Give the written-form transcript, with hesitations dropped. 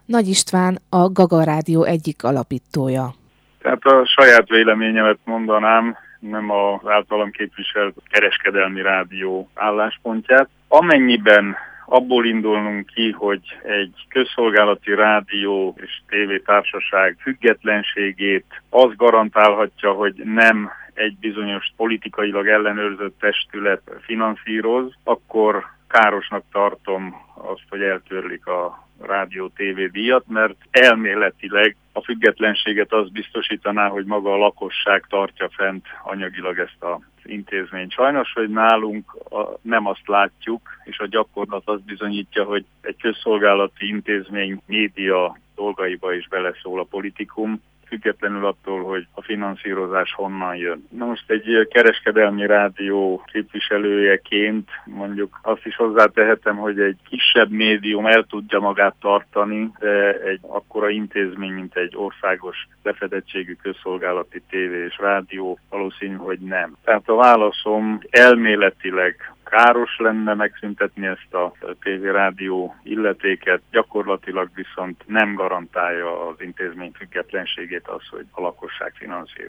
Nagy István a Gaga Rádió egyik alapítója. Tehát a saját véleményemet mondanám, nem az általam képviselt kereskedelmi rádió álláspontját. Amennyiben abból indulnunk ki, hogy egy közszolgálati rádió és tévétársaság függetlenségét az garantálhatja, hogy nem egy bizonyos politikailag ellenőrzött testület finanszíroz, akkor károsnak tartom azt, hogy eltörlik a rádió-tévé díjat, mert elméletileg a függetlenséget az biztosítaná, hogy maga a lakosság tartja fent anyagilag ezt az intézményt. Sajnos, hogy nálunk nem azt látjuk, és a gyakorlat azt bizonyítja, hogy egy közszolgálati intézmény média dolgaiba is beleszól a politikum, függetlenül attól, hogy a finanszírozás honnan jön. Na most egy kereskedelmi rádió képviselőjeként mondjuk azt is hozzátehetem, hogy egy kisebb médium el tudja magát tartani, de egy akkora intézmény, mint egy országos lefedettségű közszolgálati tévé és rádió valószínű, hogy nem. Tehát a válaszom elméletileg káros lenne megszüntetni ezt a tévérádió illetéket, gyakorlatilag viszont nem garantálja az intézmény függetlenségét az, hogy a lakosság finanszírozza.